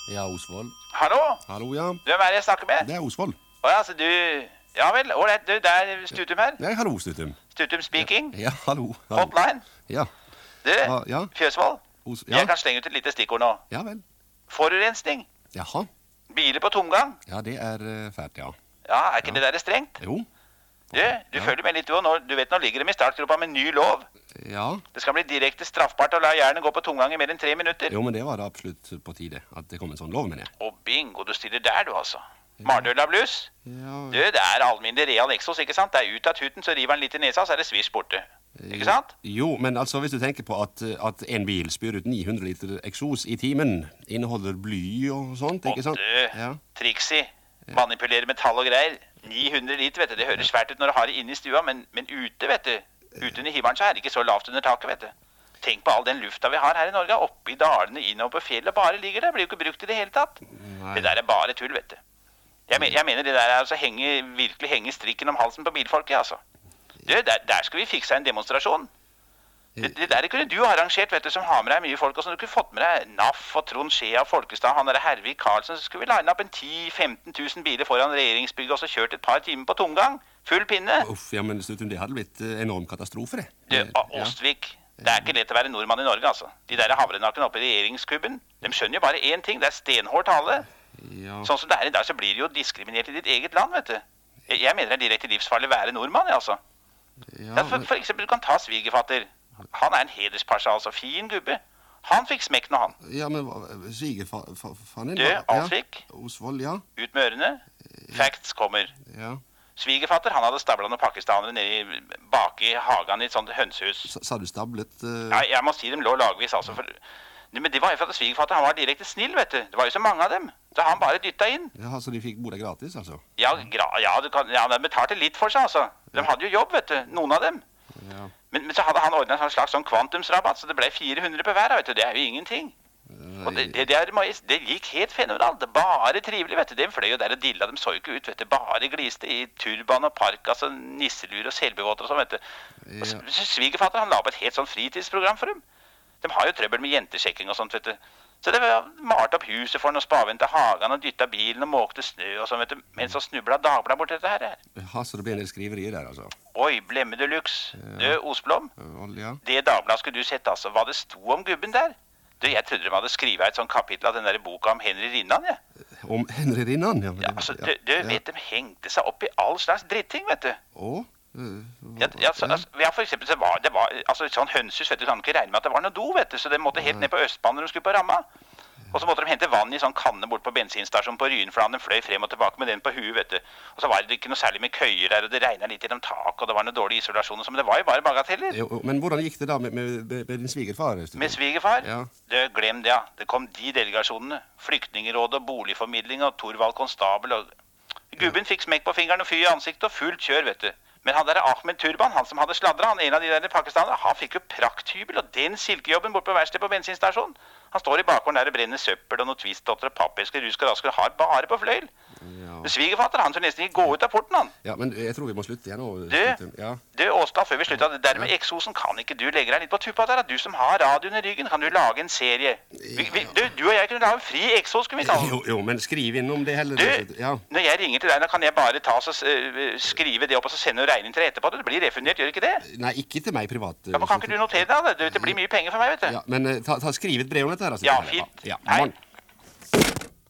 Ja, Osvold. Hallo? Hallo, ja. Hvem er det jeg snakker med? Det er Osvold. Åja, så du... Ja vel, ålreit, du, det er Stutum her. Nei, hallo, Stutum. Stutum speaking. Ja, hallo. Hallo. Hotline. Ja. Du, Ja. Fjøsvold. Ja. Jeg kan slenge ut et lite stikkord nå. Ja vel. Forurensning. Jaha. Biler på tomgang. Ja, det er fælt, ja. Ja, er ikke det der strengt? Jo. Du følger med litt du, og du vet nå ligger de i startgropa med ny lov. Ja. Det skal bli direkte straffbart å la jernet gå på tomgang i mer enn 3 minutter. Jo, men det var da absolutt på tide at det kom en sånn lov, mener jeg. Og bingo, du stiller der du altså. Mardøla blues. Ja. Du, det er alminnelig real eksos, ikke sant? Det er ut av tuten, så river han litt i nesa, så er det svisj borte. Ikke sant? Jo, men altså hvis du tenker på at en bil spyr ut 900 liter eksos i timen, inneholder bly og sånt, ikke sant? Ja. Triksi, manipulere metall og greier. 900 liter, vet du, det høres svært ut når du har det inne i stua, men ute, vet du, ute under himmelen så er det ikke så lavt under taket, vet du. Tenk på all den lufta vi har her i Norge, oppe i dalene, innover på fjellet, bare ligger der, blir jo ikke brukt i det hele tatt. Nei. Det der er bare tull, vet du. Jeg mener det der er altså virkelig henge strikken om halsen på bilfolket, altså. Du, der skal vi fikse en demonstrasjon. Det der kunne du arrangert, vet du, som har med deg mye folk, og så du kunne fått med deg NAF og Trond Skjea, Folkestad, han der Hervik Karlsen, så skulle vi line opp en 10-15 000 biler foran regjeringsbygget, og så kjørt et par timer på tomgang. Full pinne. Uff, ja, men Stutum, det hadde blitt enorm katastrofe, det. Du, Ostvik, det er ikke lett å være nordmann i Norge, altså. De der havrenakken oppe i regjeringskubben, de skjønner jo bare én ting, det er stenhård tale. Ja. Sånn som det er i dag, så blir det jo diskriminert i ditt eget land, vet du. Jeg mener det er direkte livsfarlig å være nordmann, altså. Ja, For eksempel, du kan ta svigerfatter. Han er en hederspasja, altså. Fin gubbe. Han fikk smekk nå, han. Ja, men svigerfaren din? Du, Alsvik. Ja. Osvold, ja. Ut med ørene. Facts kommer. Ja. Svigerfatter, han hadde stablet noen pakistanere nede bak i hagen i et sånt hønsehus. Sa du stablet? Ja, jeg må si dem lå lagvis, altså. Men det var jo for at svigerfatter, han var direkte snill, vet du. Det var jo så mange av dem. Så han bare dyttet inn. Ja, så de fikk bo der gratis, altså? Ja, de betalte litt for seg, altså. De hadde jo jobb, vet du. Noen av dem. Ja. Men så hadde han ordnet en slags sånn kvantumsrabatt, så det ble 400 på hver, vet du. Det er jo ingenting. Og det gikk helt fenomenalt. Det bare trivelig, vet du. De fløy jo der og dilla, de så jo ikke ut, vet du. Bare gliste i turban og park, altså nisselur og selbevåter og sånn, vet du. Og svigerfatter, han la på et helt sånn fritidsprogram for dem. De har jo trøbbel med jentesjekking og sånt, vet du. Så det var malt opp huset for noen spavente hagen og dyttet bilen og måkte snø og sånn, vet du. Men så snublet Dagbladet bort dette her. Ja, så det ble en del skriverier der, altså? Oi, blemme deluxe. Du, Osblom. Ja. Det Dagbladet skulle du sett, altså. Hva det sto om gubben der? Du, jeg trodde de hadde skrivet et sånt kapittel av den der boka om Henry Rinnan, ja. Om Henry Rinnan, ja. Ja, altså, du vet, de hengte seg opp i all slags dritting, vet du. Å? Ja, for eksempel, det var altså, et sånn hønshus, vet du, kan ikke regne med at det var noe do, vet du, så de måtte helt ned på Østbanen når de skulle på ramma. Og så måtte de hente vann i sånn kanne bort på bensinstasjonen på Rynfladen. De fløy frem og tilbake med den på huet, vet du. Og så var det ikke noe særlig med køyer der, og det regnet litt gjennom tak, og det var noe dårlig isolasjon og sånn, men det var jo bare bagateller. Jo, men hvordan gikk det da med din svigerfar? Med svigerfar? Ja. Glem det, ja. Det kom de delegasjonene. Flyktningeråd og boligformidling og Torvald Konstabel og... Gubben fikk smekk på fingeren og fy i ansiktet og fullt kjør, vet du. Men han der Ahmed Turban, han som hadde sladret, han en av de der pakistanere, han fikk jo prakthybel og den silkejobben bort på verksted på bensinstasjonen. Han står i bakgården der og brenner søppel og noe twistdotter og pappesker, rusk og rasker, har bare på fløyl. Ja. Svigerfatter, han som nesten ikke gå ut av porten, han. Ja, men jeg tror vi må slutte igjen nå. Du, Åsdal, før vi slutter, det der med eksosen, kan ikke du legge deg litt på tuppa der? Du som har radioen i ryggen, kan du lage en serie? Du og jeg kunne lage en fri eksos, kunne vi ta den. Jo, men skriv inn om det heller. Når jeg ringer til deg, da kan jeg bare ta og skrive det opp og så sende en regning til deg etterpå. Det blir refundert, gjør ikke det? Nei, ikke til meg privat. Ja, men kan ikke du notere det? Det blir mye penger for meg, vet du. Ja, men ta skriv et brev om dette her. Altså. Ja, fint. Ja,